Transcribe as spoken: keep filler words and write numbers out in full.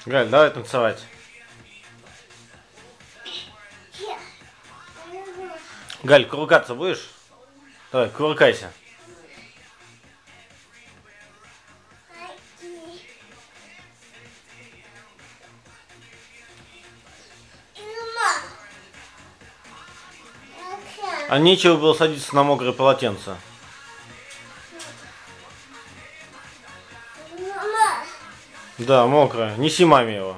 Галь, давай танцевать. Галь, кувыркаться будешь? Давай, кувыркайся. А нечего было садиться на мокрое полотенце. Да, мокрое. Неси маме его.